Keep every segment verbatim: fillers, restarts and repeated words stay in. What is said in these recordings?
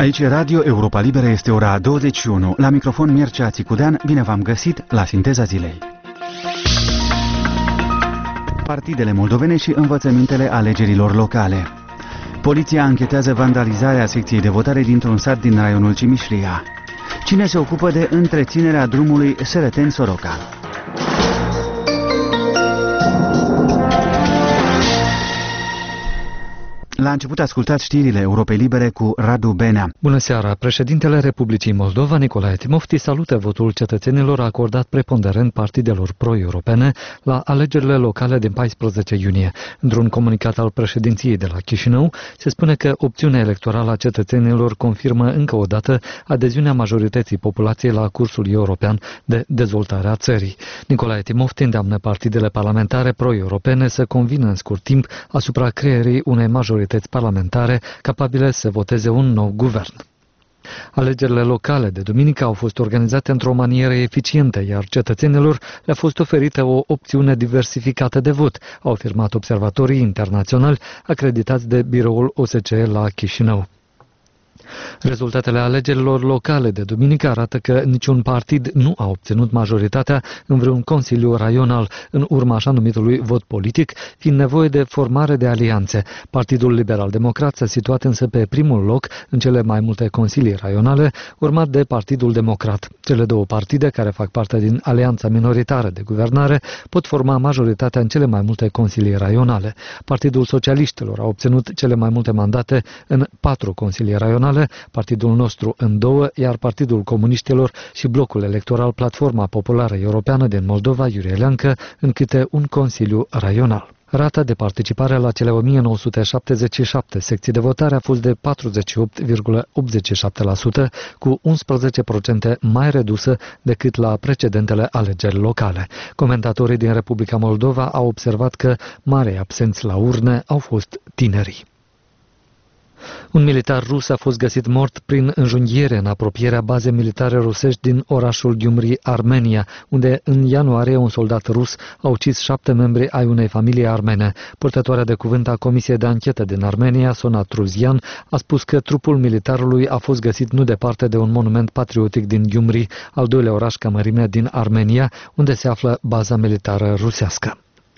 Aici Radio Europa Liberă, este ora douăzeci și unu. La microfon Mircea Țicudean, bine v-am găsit la Sinteza Zilei. Partidele moldovene și învățămintele alegerilor locale. Poliția anchetează vandalizarea secției de votare dintr-un sat din raionul Cimișlia. Cine se ocupă de întreținerea drumului Sărăteni-Soroca? La început ascultați știrile Europei Libere cu Radu Benea. Bună seara! Președintele Republicii Moldova, Nicolae Timofti, salută votul cetățenilor acordat preponderent partidelor pro-europene la alegerile locale din paisprezece iunie. Într-un comunicat al președinției de la Chișinău, se spune că opțiunea electorală a cetățenilor confirmă încă o dată adeziunea majorității populației la cursul european de dezvoltare a țării. Nicolae Timofti îndeamnă partidele parlamentare pro-europene să convină în scurt timp asupra creierii unei majorități parlamentare capabile să voteze un nou guvern. Alegerile locale de duminică au fost organizate într-o manieră eficientă, iar cetățenilor le-a fost oferită o opțiune diversificată de vot, au afirmat observatorii internaționali acreditați de biroul O S C E la Chișinău. Rezultatele alegerilor locale de duminică arată că niciun partid nu a obținut majoritatea în vreun consiliu raional, în urma așa numitului vot politic, fiind nevoie de formare de alianțe. Partidul Liberal-Democrat s-a situat însă pe primul loc în cele mai multe consilii raionale, urmat de Partidul Democrat. Cele două partide, care fac parte din alianța minoritară de guvernare, pot forma majoritatea în cele mai multe consilii raionale. Partidul Socialiștilor a obținut cele mai multe mandate în patru consilii raionale, Partidul nostru în două, iar Partidul Comuniștilor și blocul electoral Platforma Populară Europeană din Moldova, Iurie Leancă, în câte un consiliu raional. Rata de participare la cele o mie nouă sute șaptezeci și șapte secții de votare a fost de patruzeci și opt virgulă optzeci și șapte la sută, cu unsprezece la sută mai redusă decât la precedentele alegeri locale. Comentatorii din Republica Moldova au observat că marii absenți la urne au fost tinerii. Un militar rus a fost găsit mort prin înjunghiere în apropierea bazei militare rusești din orașul Gyumri, Armenia, unde în ianuarie un soldat rus a ucis șapte membri ai unei familii armene. Purtătoarea de cuvânt a Comisiei de Anchetă din Armenia, Sona Truzian, a spus că trupul militarului a fost găsit nu departe de un monument patriotic din Gyumri, al doilea oraș ca mărime din Armenia, unde se află baza militară rusească.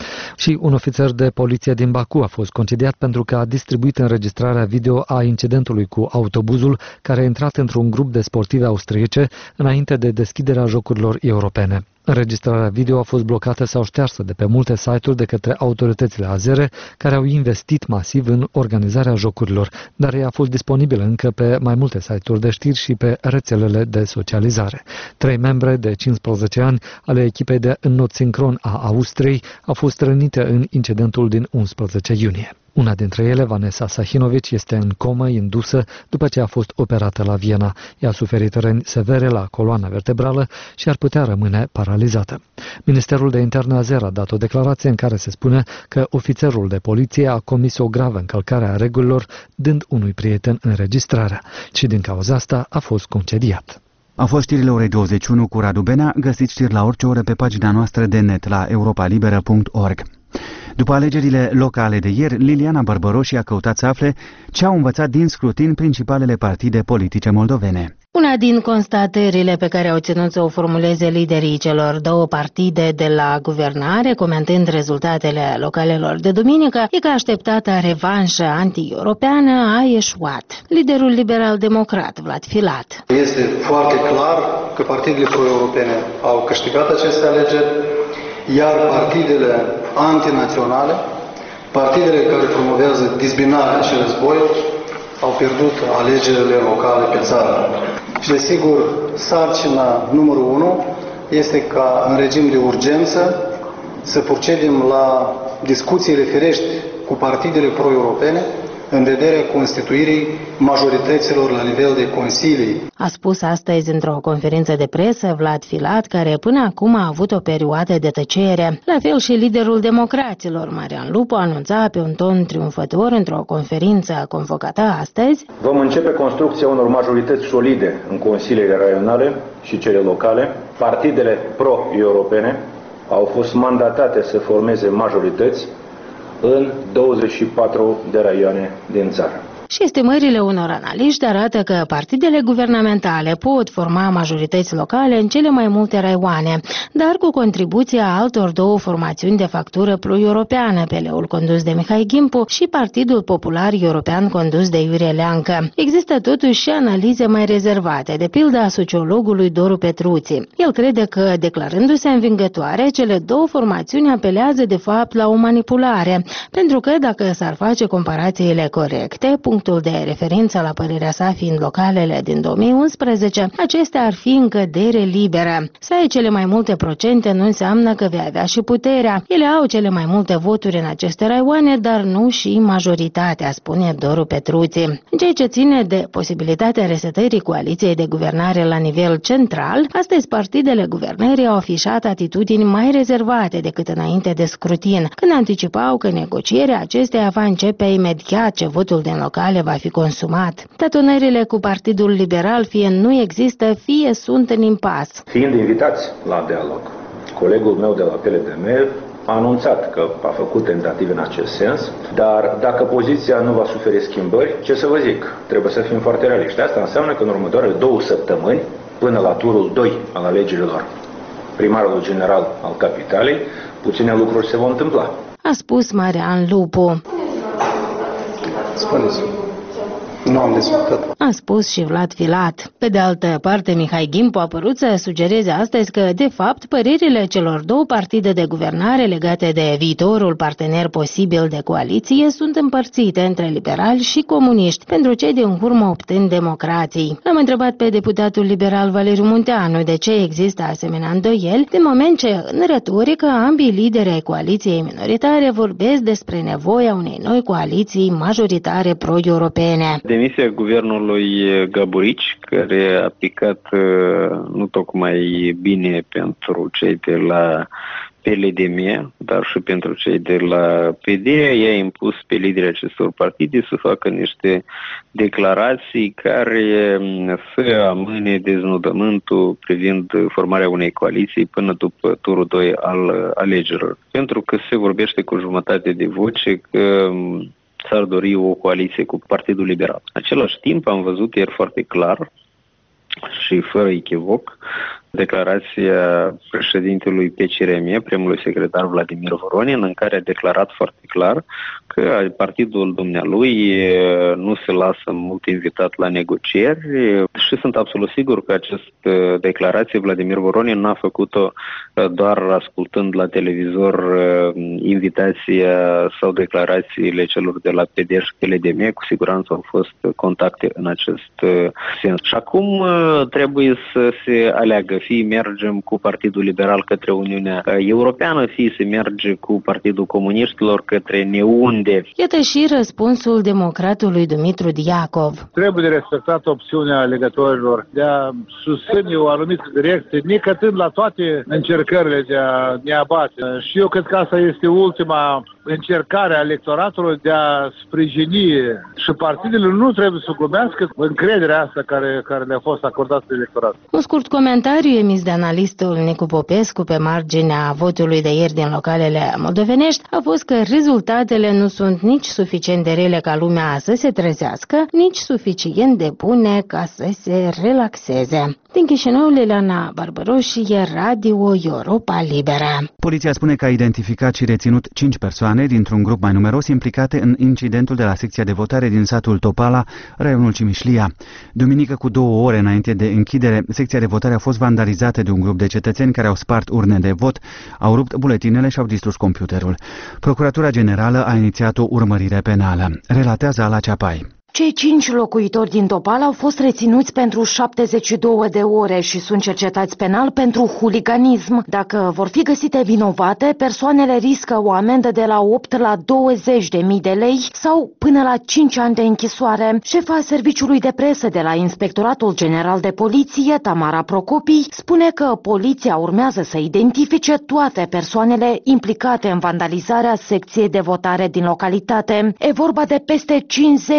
Și un ofițer de poliție din Baku a fost concediat pentru că a distribuit înregistrarea video a incidentului cu autobuzul care a intrat într-un grup de sportive austriece înainte de deschiderea jocurilor europene. Înregistrarea video a fost blocată sau ștearsă de pe multe site-uri de către autoritățile azere, care au investit masiv în organizarea jocurilor, dar ea a fost disponibilă încă pe mai multe site-uri de știri și pe rețelele de socializare. Trei membre de cincisprezece ani ale echipei de înot sincron a Austriei au fost rănite în incidentul din unsprezece iunie. Una dintre ele, Vanessa Sahinovici, este în comă indusă după ce a fost operată la Viena. Ea a suferit răni severe la coloana vertebrală și ar putea rămâne paralizată. Ministerul de Interne azer a dat o declarație în care se spune că ofițerul de poliție a comis o gravă încălcare a regulilor, dând unui prieten înregistrarea și din cauza asta a fost concediat. Au fost știrile orei douăzeci și unu cu Radu Benea, găsiți știri la orice oră pe pagina noastră de net la europa liberă punct org. După alegerile locale de ieri, Liliana Bărbăroși a căutat să afle ce au învățat din scrutin principalele partide politice moldovene. Una din constatările pe care au ținut să o formuleze liderii celor două partide de la guvernare, comentând rezultatele localelor de duminică, e că așteptata revanșă anti-europeană a eșuat. Liderul liberal-democrat, Vlad Filat. Este foarte clar că partidele pro-europene au câștigat aceste alegeri, iar partidele antinaționale, partidele care promovează dezbinarea și războiul, au pierdut alegerile locale pe țară. Și desigur, sarcina numărul unu este ca în regim de urgență să procedem la discuții referești cu partidele pro-europene în vederea constituirii majorităților la nivel de consilii. A spus astăzi într-o conferință de presă Vlad Filat, care până acum a avut o perioadă de tăcere. La fel și liderul democraților, Marian Lupu, anunța pe un ton triumfător într-o conferință convocată astăzi. Vom începe construcția unor majorități solide în consiliile raionale și cele locale. Partidele pro-europene au fost mandatate să formeze majorități în douăzeci și patru de raioane din țară. Și estimările unor analiști arată că partidele guvernamentale pot forma majorități locale în cele mai multe raioane, dar cu contribuția altor două formațiuni de factură pro-europeană, P L-ul condus de Mihai Gimpu și Partidul Popular European condus de Iurie Leancă. Există totuși și analize mai rezervate, de pildă a sociologului Doru Petruții. El crede că, declarându-se învingătoare, cele două formațiuni apelează de fapt la o manipulare, pentru că dacă s-ar face comparațiile corecte, punctul de referință la părerea sa fiind localele din două mii unsprezece, acestea ar fi în cădere liberă. Să ai cele mai multe procente nu înseamnă că vei avea și puterea. Ele au cele mai multe voturi în aceste raioane, dar nu și majoritatea, spune Doru Petruții. În ceea ce ține de posibilitatea resetării coaliției de guvernare la nivel central, astăzi partidele guvernării au afișat atitudini mai rezervate decât înainte de scrutin, când anticipau că negocierea acesteia va începe imediat ce votul din locale va fi consumat. Tatonările cu Partidul Liberal fie nu există, fie sunt în impas. Fiind invitați la dialog, colegul meu de la P L D M a anunțat că a făcut tentative în acest sens, dar dacă poziția nu va suferi schimbări, ce să vă zic, trebuie să fim foarte realiști. Asta înseamnă că în următoarele două săptămâni, până la turul doi al alegerilor primarului general al capitalei, puține lucruri se vor întâmpla. A spus Marian Lupu. Spuneți. Nu am discutat. A spus și Vlad Filat. Pe de altă parte, Mihai Gimpu a părut să sugereze astăzi că, de fapt, părerile celor două partide de guvernare legate de viitorul partener posibil de coaliție sunt împărțite între liberali și comuniști, pentru cei din urmă optând democrații. L-am întrebat pe deputatul liberal Valeriu Munteanu de ce există asemenea îndoieli, din moment ce, în retorică, ambii lideri ai coaliției minoritare vorbesc despre nevoia unei noi coaliții majoritare pro-europene. Demisia guvernului Gaburici, care a picat nu tocmai bine pentru cei de la P L D M, dar și pentru cei de la P D, i-a impus pe liderii acestor partide să facă niște declarații care să amâne deznodământul privind formarea unei coaliții până după turul doi al alegerilor. Pentru că se vorbește cu jumătate de voce că s-ar dori o coaliție cu Partidul Liberal. În același timp am văzut ieri foarte clar și fără echivoc declarația președintelui P C R M, primului secretar Vladimir Voronin, în care a declarat foarte clar că partidul dumnealui nu se lasă mult invitat la negocieri și sunt absolut sigur că această declarație Vladimir Voronin n-a făcut-o doar ascultând la televizor invitația sau declarațiile celor de la P D și P L D M, cu siguranță au fost contacte în acest sens. Și acum trebuie să se aleagă, fie mergem cu Partidul Liberal către Uniunea Europeană, fie se merge cu Partidul Comuniștilor către neunde. Iată și răspunsul democratului Dumitru Diacov. Trebuie respectată opțiunea alegătorilor de a susține o anumită direcție, necătând la toate încercările de a ne abate. Și eu cred că asta este ultima încercare a electoratului de a sprijini și partidele nu trebuie să glumească încrederea asta care, care le-a fost acordată de electorat. Un scurt comentariu emis de analistul Nicu Popescu pe marginea votului de ieri din localele moldovenești a fost că rezultatele nu sunt nici suficient de rele ca lumea să se trezească, nici suficient de bune ca să se relaxeze. Din Chișinău, Liliana Barbăroșie, Radio Europa Liberă. Poliția spune că a identificat și reținut cinci persoane dintr-un grup mai numeros implicate în incidentul de la secția de votare din satul Topala, raionul Cimișlia. Duminică, cu două ore înainte de închidere, secția de votare a fost vandalizată de un grup de cetățeni care au spart urne de vot, au rupt buletinele și au distrus computerul. Procuratura Generală a inițiat o urmărire penală. Relatează Ala Ceapai. Cei cinci locuitori din Topal au fost reținuți pentru șaptezeci și două de ore și sunt cercetați penal pentru huliganism. Dacă vor fi găsite vinovate, persoanele riscă o amendă de la opt la douăzeci de mii de lei sau până la cinci ani de închisoare. Șefa Serviciului de Presă de la Inspectoratul General de Poliție, Tamara Procopii, spune că poliția urmează să identifice toate persoanele implicate în vandalizarea secției de votare din localitate. E vorba de peste cincizeci de persoane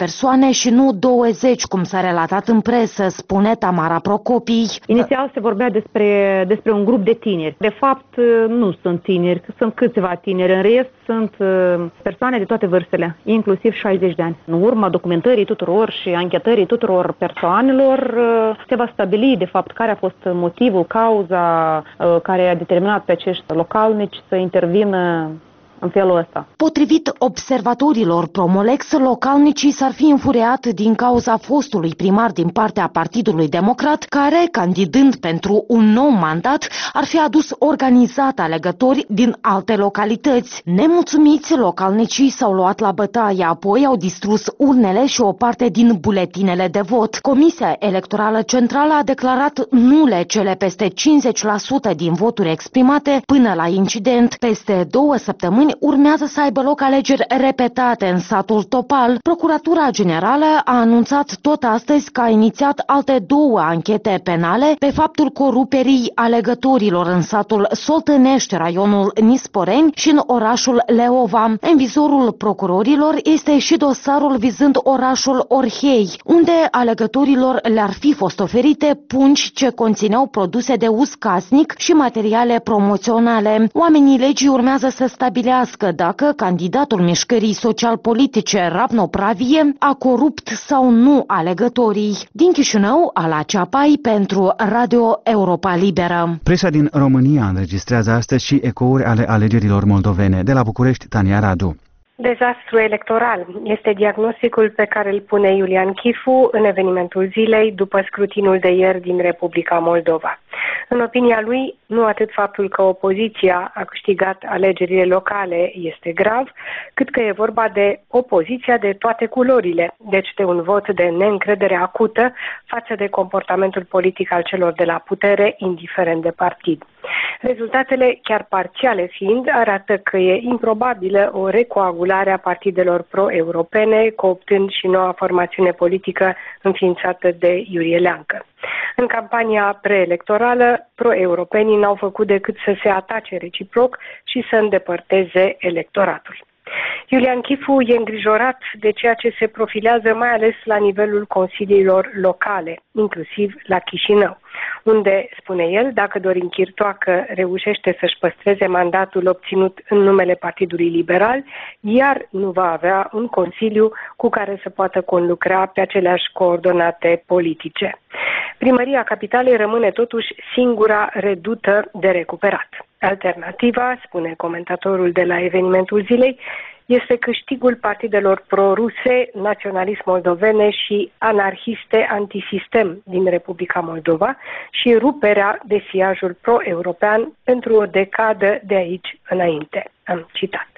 persoane și nu douăzeci, cum s-a relatat în presă, spune Tamara Procopii. Inițial se vorbea despre, despre un grup de tineri. De fapt, nu sunt tineri, sunt câțiva tineri. În rest, sunt persoane de toate vârstele, inclusiv șaizeci de ani. În urma documentării tuturor și anchetării tuturor persoanelor, se va stabili, de fapt, care a fost motivul, cauza care a determinat pe acești localnici să intervină în felul ăsta. Potrivit observatorilor Promolex, localnicii s-ar fi înfuriat din cauza fostului primar din partea Partidului Democrat, care, candidând pentru un nou mandat, ar fi adus organizat alegători din alte localități. Nemulțumiți, localnicii s-au luat la bătaie, apoi au distrus urnele și o parte din buletinele de vot. Comisia Electorală Centrală a declarat nule cele peste cincizeci la sută din voturi exprimate până la incident. Peste două săptămâni urmează să aibă loc alegeri repetate în satul Topal. Procuratura Generală a anunțat tot astăzi că a inițiat alte două anchete penale pe faptul coruperii alegătorilor în satul Soltănești, raionul Nisporeni și în orașul Leova. În vizorul procurorilor este și dosarul vizând orașul Orhei, unde alegătorilor le-ar fi fost oferite pungi ce conțineau produse de uz casnic și materiale promoționale. Oamenii legii urmează să stabilească dacă candidatul mișcării social-politice Ravno Pravie a corupt sau nu alegătorii. Din Chișinău, Ala Ceapai pentru Radio Europa Liberă. Presa din România înregistrează astăzi și ecouri ale alegerilor moldovene. De la București, Tania Radu. Dezastru electoral este diagnosticul pe care îl pune Iulian Chifu în evenimentul zilei după scrutinul de ieri din Republica Moldova. În opinia lui, nu atât faptul că opoziția a câștigat alegerile locale este grav, cât că e vorba de opoziția de toate culorile, deci de un vot de neîncredere acută față de comportamentul politic al celor de la putere, indiferent de partid. Rezultatele, chiar parțiale fiind, arată că e improbabilă o recoagulare a partidelor pro-europene, cooptând și noua formațiune politică înființată de Iurie Leancă. În campania preelectorală, pro-europenii n-au făcut decât să se atace reciproc și să îndepărteze electoratul. Iulian Chifu e îngrijorat de ceea ce se profilează mai ales la nivelul consiliilor locale, inclusiv la Chișinău, unde, spune el, dacă Dorin Chirtoacă reușește să-și păstreze mandatul obținut în numele Partidului Liberal, iar nu va avea un consiliu cu care să poată conlucra pe aceleași coordonate politice. Primăria Capitalei rămâne totuși singura redută de recuperat. Alternativa, spune comentatorul de la evenimentul zilei, este câștigul partidelor pro-ruse, naționalist moldovene și anarhiste antisistem din Republica Moldova și ruperea de siajul pro-european pentru o decadă de aici înainte. Am citat.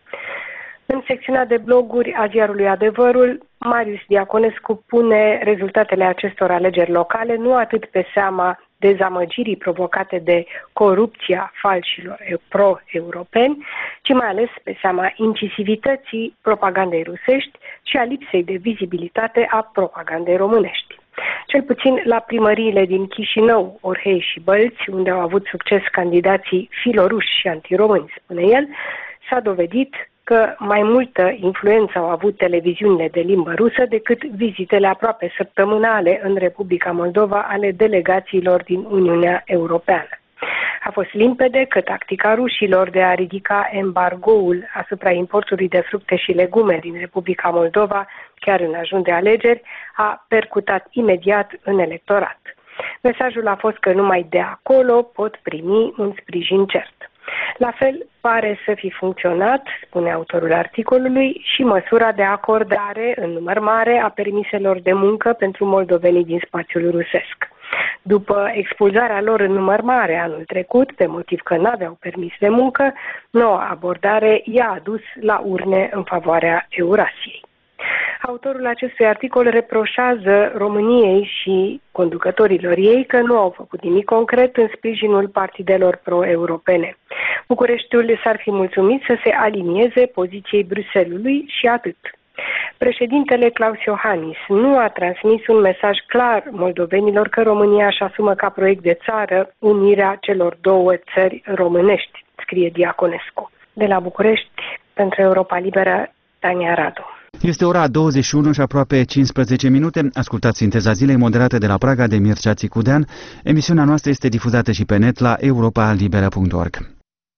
În secțiunea de bloguri a ziarului Adevărul, Marius Diaconescu pune rezultatele acestor alegeri locale nu atât pe seama dezamăgirii provocate de corupția falșilor pro-europeni, ci mai ales pe seama incisivității propagandei rusești și a lipsei de vizibilitate a propagandei românești. Cel puțin la primăriile din Chișinău, Orhei și Bălți, unde au avut succes candidații filoruși și antiromâni, spune el, s-a dovedit că mai multă influență au avut televiziunile de limbă rusă decât vizitele aproape săptămânale în Republica Moldova ale delegațiilor din Uniunea Europeană. A fost limpede că tactica rușilor de a ridica embargoul asupra importului de fructe și legume din Republica Moldova, chiar în ajun de alegeri, a percutat imediat în electorat. Mesajul a fost că numai de acolo pot primi un sprijin cert. La fel pare să fi funcționat, spune autorul articolului, și măsura de acordare în număr mare a permiselor de muncă pentru moldovenii din spațiul rusesc. După expulzarea lor în număr mare anul trecut, pe motiv că n-aveau permis de muncă, noua abordare i-a adus la urne în favoarea Eurasiei. Autorul acestui articol reproșează României și conducătorilor ei că nu au făcut nimic concret în sprijinul partidelor pro-europene. Bucureștiul s-ar fi mulțumit să se alinieze poziției Bruxellesului și atât. Președintele Klaus Iohannis nu a transmis un mesaj clar moldovenilor că România își asumă ca proiect de țară unirea celor două țări românești, scrie Diaconescu. De la București, pentru Europa Liberă, Tania Radu. Este ora douăzeci și unu și aproape cincisprezece minute. Ascultați Sinteza Zilei, moderată de la Praga de Mircea Țicudean. Emisiunea noastră este difuzată și pe net la europa libera punct org.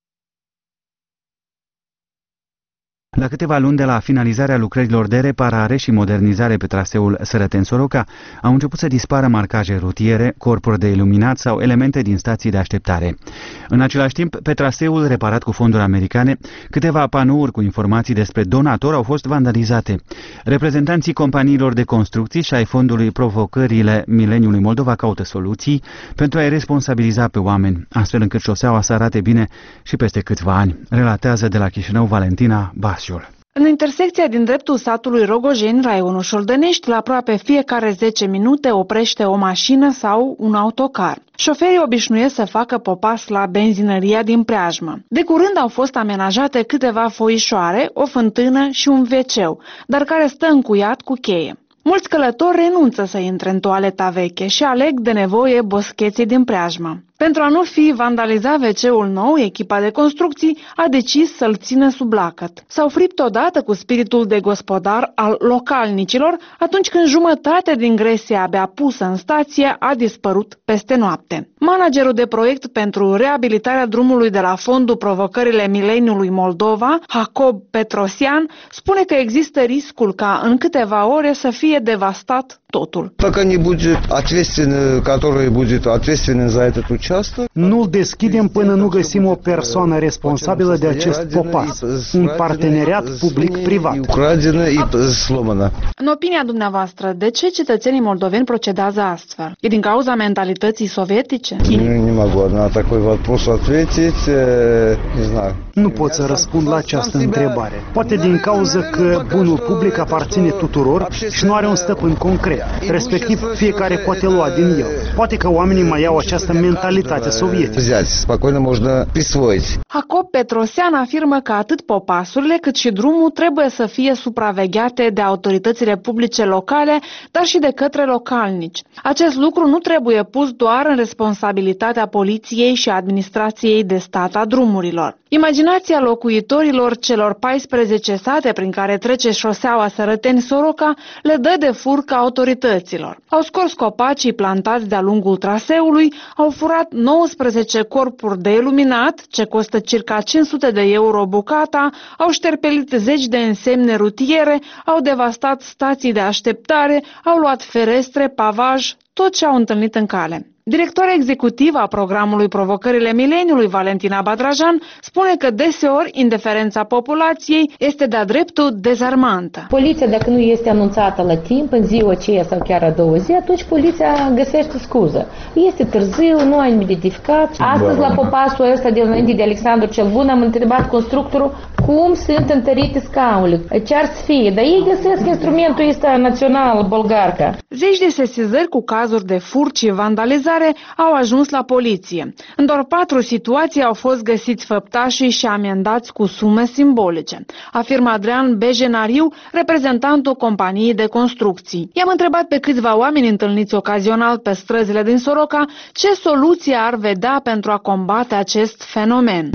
La câteva luni de la finalizarea lucrărilor de reparare și modernizare pe traseul Sărăteni-Soroca, au început să dispară marcaje rutiere, corpuri de iluminat sau elemente din stații de așteptare. În același timp, pe traseul reparat cu fonduri americane, câteva panouri cu informații despre donatori au fost vandalizate. Reprezentanții companiilor de construcții și ai fondului Provocările Mileniului Moldova caută soluții pentru a-i responsabiliza pe oameni, astfel încât șoseaua să arate bine și peste câțiva ani, relatează de la Chișinău Valentina Basiul. În intersecția din dreptul satului Rogojeni, raionul Șoldănești, la aproape fiecare zece minute oprește o mașină sau un autocar. Șoferii obișnuiesc să facă popas la benzinăria din preajmă. De curând au fost amenajate câteva foișoare, o fântână și un veceu, dar care stă încuiat cu cheie. Mulți călători renunță să intre în toaleta veche și aleg de nevoie boscheții din preajmă. Pentru a nu fi vandalizat veceul nou, echipa de construcții a decis să-l țină sub lacăt. S-au fript odată cu spiritul de gospodar al localnicilor atunci când jumătate din gresia abia pusă în stație a dispărut peste noapte. Managerul de proiect pentru reabilitarea drumului de la Fondul Provocările Mileniului Moldova, Jacob Petrosian, spune că există riscul ca în câteva ore să fie devastat totul. Dacă не будет ответственный, который будет ответственен за этот участок, nu-l deschidem până nu găsim o persoană responsabilă de acest popas, un parteneriat public-privat. În opinia dumneavoastră, de ce cetățenii moldoveni procedează astfel? E din cauza mentalității sovietice? Nu pot să răspund la această întrebare. Poate din cauza că bunul public aparține tuturor și nu are un stăpân concret. Respectiv, fiecare poate lua din el. Poate că oamenii mai au această mentalitate sovietică. Jacob Petrosian afirmă că atât popasurile cât și drumul trebuie să fie supravegheate de autoritățile publice locale, dar și de către localnici. Acest lucru nu trebuie pus doar în responsabilitatea poliției și administrației de stat a drumurilor. Imaginația locuitorilor celor paisprezece sate prin care trece șoseaua Sărăteni-Soroca le dă de furcă autorităților. Au scos copacii plantați de-a lungul traseului, au furat nouăsprezece corpuri de iluminat, ce costă circa cinci sute de euro bucata, au șterpelit zeci de însemne rutiere, au devastat stații de așteptare, au luat ferestre, pavaj, tot ce au întâlnit în cale. Directoarea executivă a programului Provocările Mileniului, Valentina Badrajan, spune că deseori indiferența populației este de-a dreptul dezarmantă. Poliția, dacă nu este anunțată la timp, în ziua aceea sau chiar a doua zi, atunci poliția găsește scuză. Este târziu, nu ai identificat. Astăzi, la popasul ăsta de înainte de Alexandru cel Bun, am întrebat constructorul cum sunt întărite scaunele, ce ar să fie, dar ei găsesc instrumentul ăsta național, bolgarca. Zeci de sesizări cu cazuri de furt și vandalizare au ajuns la poliție. În doar patru situații au fost găsiți făptașii și amendați cu sume simbolice, afirmă Adrian Bejenariu, reprezentantul companiei de construcții. I-am întrebat pe câțiva oameni întâlniți ocazional pe străzile din Soroca ce soluție ar vedea pentru a combate acest fenomen.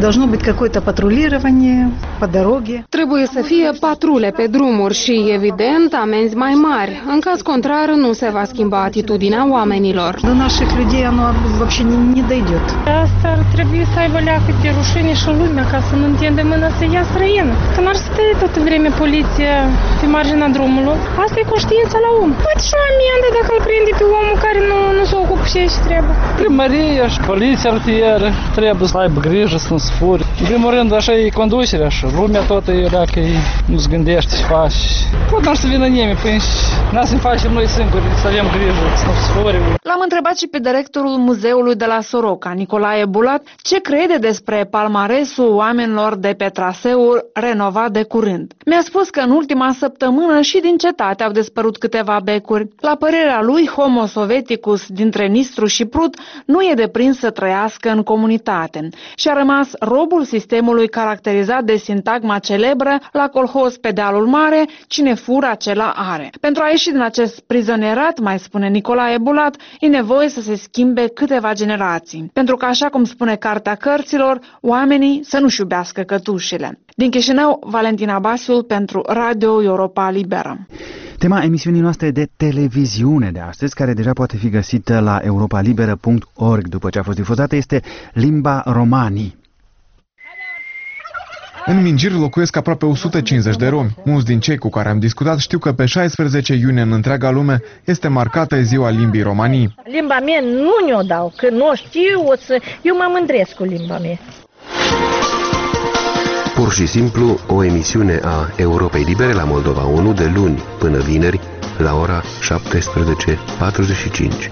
Trebuie să fie patrule pe drumuri și, evident, amenzi mai mari. În caz contrar, nu se va schimba atitudinea oamenilor. людей оно вообще не, не дойдет. Asta ar trebui să aibă leacă de rușine și lumea ca să nu întindă mâna să ia străină. Că n-ar stai toată vremea poliția pe marginea drumului. Asta e conștiința la om. Poate și o amendă dacă îl prinde pe omul care nu, nu se ocupă și ce trebuie. Primăria și poliția rutieră trebuie să aibă grijă să nu se fure. În primul rând, așa e conducerea și lumea toată e leacă, nu se gândește și face. Pot n-ar să vină nimeni, păi n-ar să-i facem noi singuri, să avem grijă, să nu se fure. L-am întrebat și pe directorul muzeului de la Soroca, Nicolae Bulat, ce crede despre palmaresul oamenilor de pe traseul renovat de curând. Mi-a spus că în ultima săptămână și din cetate au dispărut câteva becuri. La părerea lui, Homo Sovieticus dintre Nistru și Prut nu e deprins să trăiască în comunitate și a rămas robul sistemului caracterizat de sintagma celebră la colhoz pe dealul mare, cine fură acela are. Pentru a ieși din acest prizonierat, mai spune Nicolae Bulat, e nevoie să se schimbe câteva generații, pentru că, așa cum spune Cartea Cărților, oamenii să nu-și iubească cătușile. Din Chișinău, Valentina Basiul pentru Radio Europa. Europa Liberă. Tema emisiunii noastre de televiziune de astăzi, care deja poate fi găsită la europa liberă punct org după ce a fost difuzată, este limba romanii. În Minjir locuiesc aproape o sută cincizeci de romi. Mulți din cei cu care am discutat știu că pe șaisprezece iunie în întreaga lume este marcată ziua limbii romanii. Limba mea nu ne-o dau, că nu știu, o să... eu mă mândresc cu limba mea. Pur și simplu, o emisiune a Europei Libere la Moldova unu de luni până vineri la ora șaptesprezece patruzeci și cinci.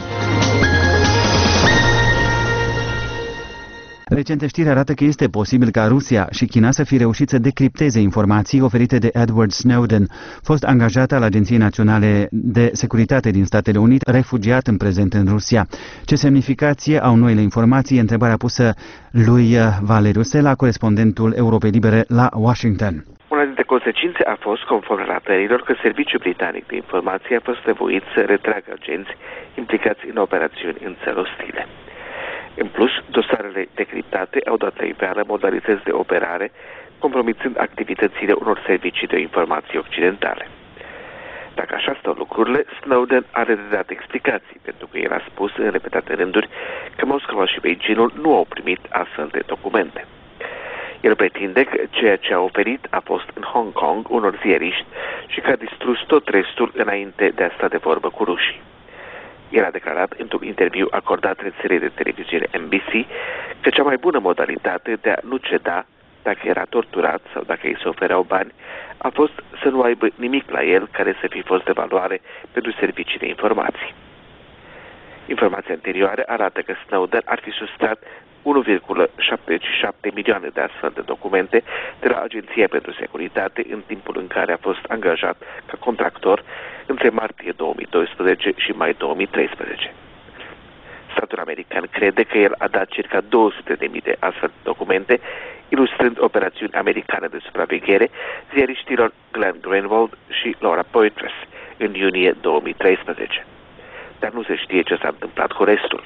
Recente știri arată că este posibil ca Rusia și China să fi reușit să decripteze informații oferite de Edward Snowden, fost angajat al Agenției Naționale de Securitate din Statele Unite, refugiat în prezent în Rusia. Ce semnificație au noile informații? Întrebarea pusă lui Valeriu Sela, corespondentul Europei Libere la Washington. Una dintre consecințe a fost, conform relatărilor, că Serviciul Britanic de Informație a fost nevoit să retragă agenți implicați în operațiuni în țări ostile. În plus, dosarele decriptate au dat la iveală modalități de operare, compromițând activitățile unor servicii de informații occidentale. Dacă așa stau lucrurile, Snowden are de dat explicații, pentru că el a spus în repetate rânduri că Moscova și Beijingul nu au primit astfel de documente. El pretinde că ceea ce a oferit a fost în Hong Kong unor ziariști și că a distrus tot restul înainte de a sta de vorbă cu rușii. El a declarat într-un interviu acordat rețelei de televiziune N B C că cea mai bună modalitate de a nu ceda dacă era torturat sau dacă îi se ofereau bani a fost să nu aibă nimic la el care să fi fost de valoare pentru servicii de informații. Informații anterioare arată că Snowden ar fi sustrat unu virgulă șaptezeci și șapte milioane de astfel de documente de la Agenția pentru Securitate în timpul în care a fost angajat ca contractor între martie două mii doisprezece și mai două mii treisprezece. Statul american crede că el a dat circa două sute de mii de astfel de documente, ilustrând operațiuni americane de supraveghere ziariștilor Glenn Greenwald și Laura Poitras în iunie două mii treisprezece. Dar nu se știe ce s-a întâmplat cu restul.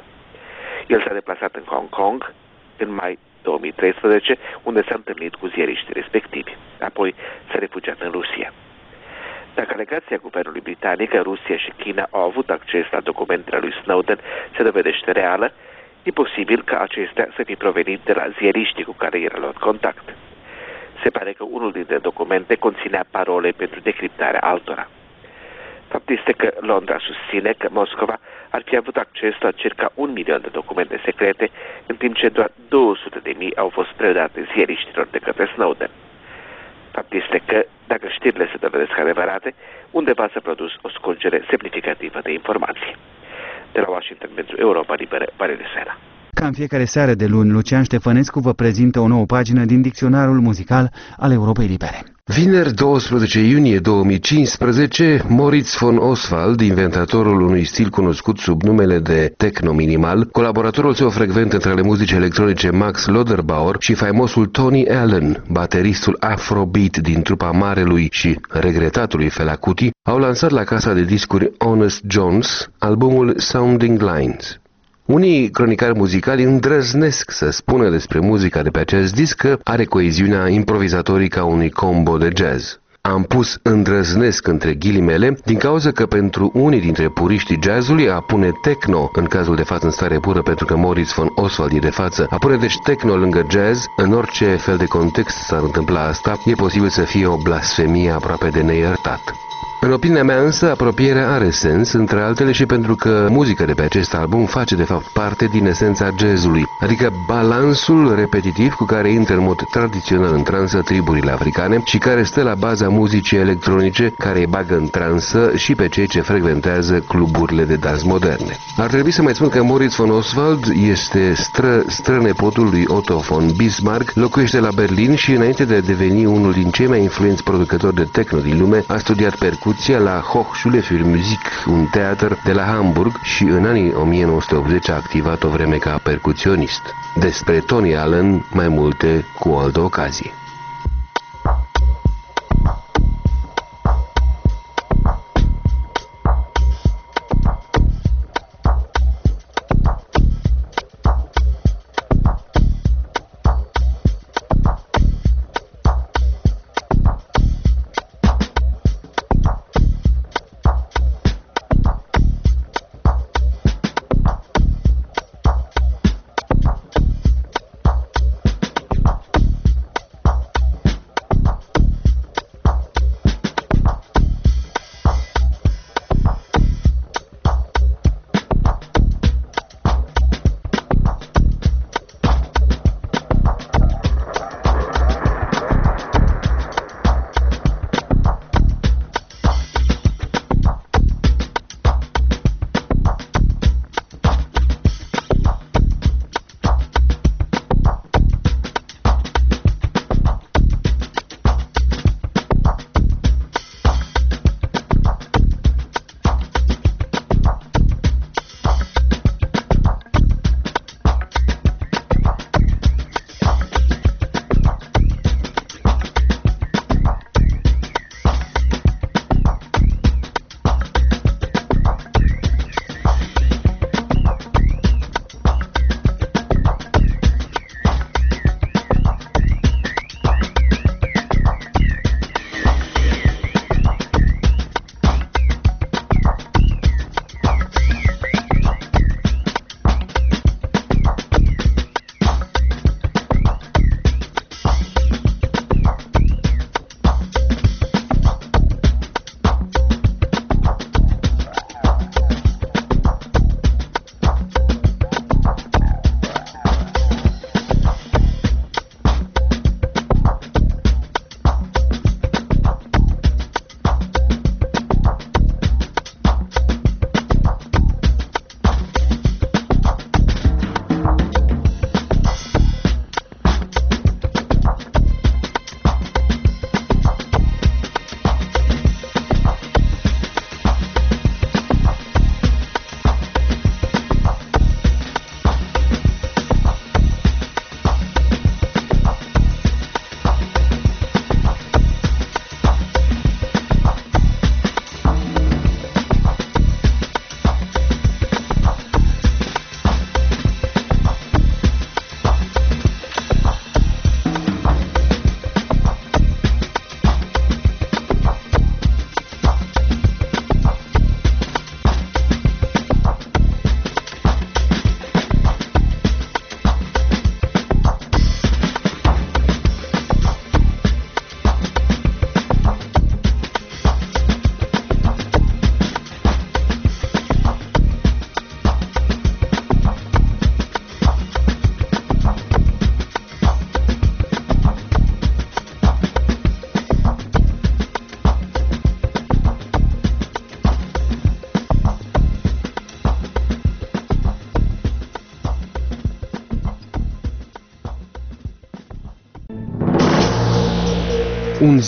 El s-a deplasat în Hong Kong în mai două mii treisprezece, unde s-a întâlnit cu ziariștii respectivi. Apoi s-a refugiat în Rusia. Dacă alegația guvernului britanic că Rusia și China au avut acces la documentele lui Snowden se dovedește reală, e posibil ca acestea să fi provenit de la ziariștii cu care el a luat contact. Se pare că unul dintre documente conținea parole pentru decriptarea altora. Fapt este că Londra susține că Moscova ar fi avut acces la circa un milion de documente secrete, în timp ce doar două sute de mii au fost predate ziariștilor de către Snowden. Fapt este că, dacă știrile se dovedesc adevărate, undeva s-a produs o scurgere semnificativă de informații. De la Washington pentru Europa Liberă, Valeriu Sela. Ca în fiecare seară de luni, Lucian Ștefănescu vă prezintă o nouă pagină din dicționarul muzical al Europei Libere. Vineri douăsprezece iunie două mii cincisprezece, Moritz von Oswald, inventatorul unui stil cunoscut sub numele de techno minimal, colaboratorul său frecvent între ale muzici electronice Max Loderbauer și faimosul Tony Allen, bateristul Afrobeat din trupa marelui și regretatului Fela Kuti, au lansat la casa de discuri Honest Jones albumul Sounding Lines. Unii cronicari muzicali îndrăznesc să spună despre muzica de pe acest disc că are coeziunea improvizatorică a unui combo de jazz. Am pus îndrăznesc între ghilimele din cauza că pentru unii dintre puriștii jazzului a pune techno, în cazul de față în stare pură pentru că Moritz von Oswald e de față, a pune deci techno lângă jazz, în orice fel de context s-ar întâmpla asta, e posibil să fie o blasfemie aproape de neiertat. În opinia mea însă, apropierea are sens, între altele și pentru că muzica de pe acest album face de fapt parte din esența jazzului, adică balansul repetitiv cu care intră în mod tradițional în transă triburile africane și care stă la baza muzicii electronice, care îi bagă în transă și pe cei ce frecventează cluburile de dans moderne. Ar trebui să mai spun că Moritz von Oswald este stră, strănepotul lui Otto von Bismarck, locuiește la Berlin și înainte de a deveni unul din cei mai influenți producători de techno din lume, a studiat percuții la Hochschule für Musik, un teatr de la Hamburg, și în anii o mie nouă sute optzeci a activat o vreme ca percuționist. Despre Tony Allen mai multe cu o altă ocazie.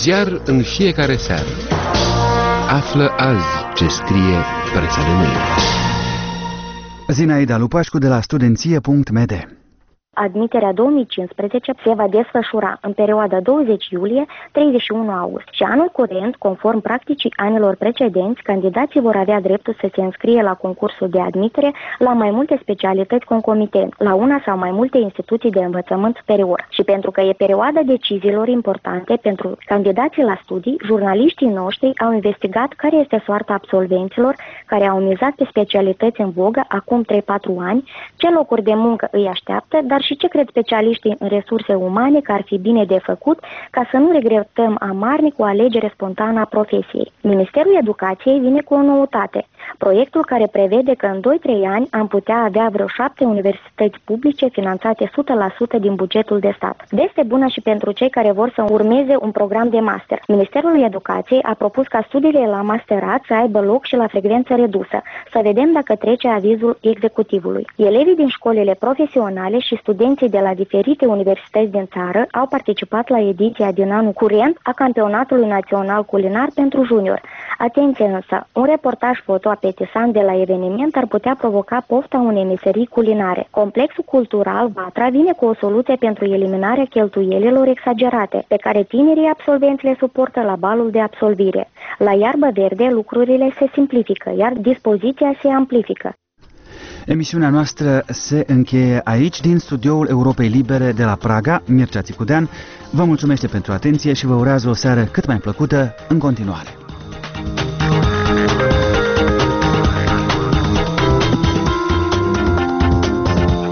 ziar în fiecare seară. Află azi ce scrie presa de mâine. Zinaida Lupașcu de la studenție punct m d. Admiterea două mii cincisprezece se va desfășura în perioada douăzeci iulie - treizeci și unu august și anul curent, conform practicii anilor precedenți, candidații vor avea dreptul să se înscrie la concursul de admitere la mai multe specialități concomitent, la una sau mai multe instituții de învățământ superior. Și pentru că e perioada deciziilor importante pentru candidații la studii, jurnaliștii noștri au investigat care este soarta absolvenților care au mizat pe specialități în vogă acum trei patru ani, ce locuri de muncă îi așteaptă, dar și ce cred specialiștii în resurse umane că ar fi bine de făcut ca să nu regretăm amarnic o alegere spontană a profesiei. Ministerul Educației vine cu o noutate, proiectul care prevede că în doi trei ani am putea avea vreo șapte universități publice finanțate o sută la sută din bugetul de stat. Veste bună și pentru cei care vor să urmeze un program de master. Ministerul Educației a propus ca studiile la masterat să aibă loc și la frecvență redusă. Să vedem dacă trece avizul executivului. Elevii din școlile profesionale și studenții de la diferite universități din țară au participat la ediția din anul curent a Campionatului Național Culinar pentru Junior. Atenție însă, un reportaj foto apetisant de la eveniment ar putea provoca pofta unei meserii culinare. Complexul cultural Vatra vine cu o soluție pentru eliminarea cheltuielilor exagerate, pe care tinerii absolvenți le suportă la balul de absolvire. La Iarbă Verde lucrurile se simplifică, iar dispoziția se amplifică. Emisiunea noastră se încheie aici, din studioul Europei Libere de la Praga. Mircea Țicudean vă mulțumește pentru atenție și vă urează o seară cât mai plăcută în continuare.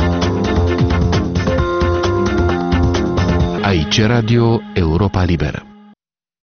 Aici Radio Europa Liberă.